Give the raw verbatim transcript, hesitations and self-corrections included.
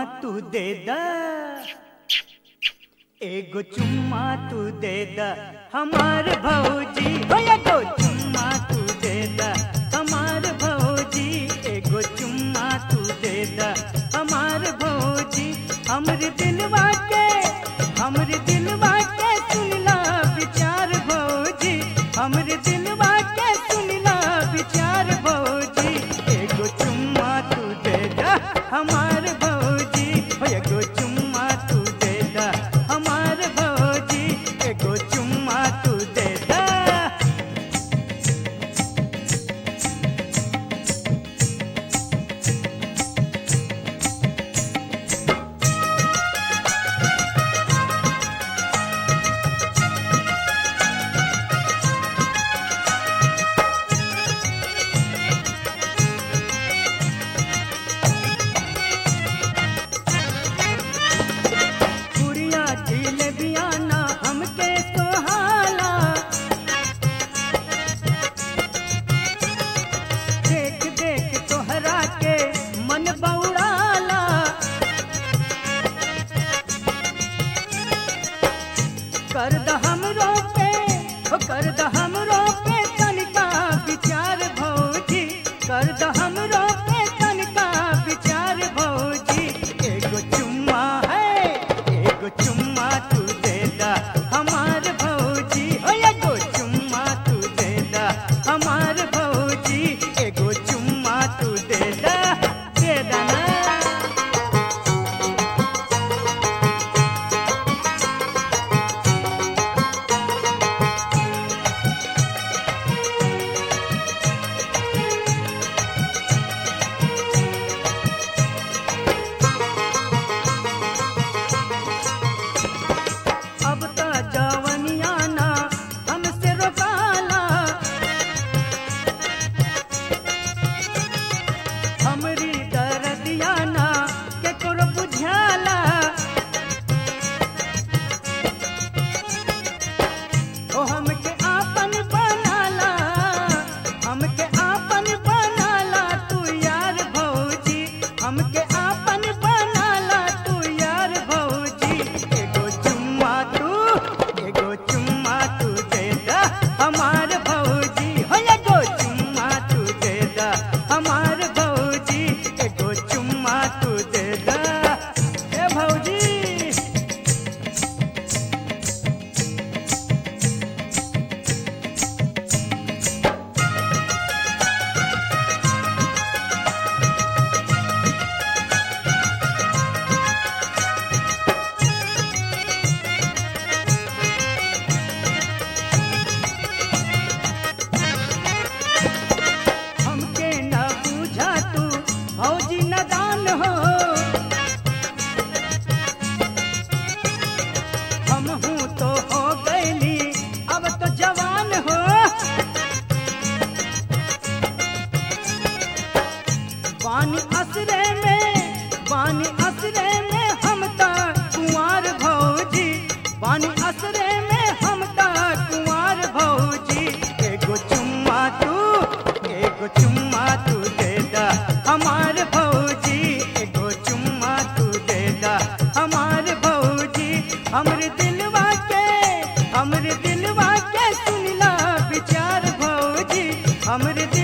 तू दे दा, एगो चुम्मा तू दे दा हमार भौजी, हो एगो चुम्मा तू दे दा हमार भौजी, एगो चुम्मा तू दे दा हमार भौजी। हमरे दिलवा के हमरे दिलवा के सुनला विचार भौजी, हमरे दिलवा के सुनला विचार भौजी, एगो चुम्मा तू दे दा हमार भौजी, हो एगो चुम्मा तू दे दा हमार भौजी, एगो चुम्मा तू दे दा। कर द हमरो पे हो कर द हमरो पे तनिका विचार भौजी, कर द हमरो पे तनिका विचार भौजी, एगो चुम्मा है एगो चुम्मा तू दे दा हमार भौजी, हो एगो चुम्मा तू दे दा हमार भौजी, एगो चुम्मा तू दे दा दे दा ना। अब तो जवनिया ना हमसे रोकाला, हमरी दर्दिया ना केकरो बुझाला, ओ हमके आपन बनाला हमके आपन बनाला तू यार भौजी, हमके आपन बनाला तू यार भौजी, एगो चुम्मा तू एगो चुम्मा तू दे दा हमार भौजी, हो एगो चुम्मा तू दे दा हमार भौजी, एगो चुम्मा तू दे दा ए भौजी। हमके न बूझा तू भौजी नदान हो, हम हूँ तो हो गईली अब तो जवान हो, बानी असरे में बानी असरे में हम ता कुंवार भौजी, बानी असरे में हम ता कुंवार भौजी, एगो चुम्मा तू एगो चुम्मा तू दे दा हमार भौजी, एगो चुम्मा तू दे दा हमार भौजी। हमरे दिलवा के हमरे दिलवा के सुनला विचार भौजी, हमरे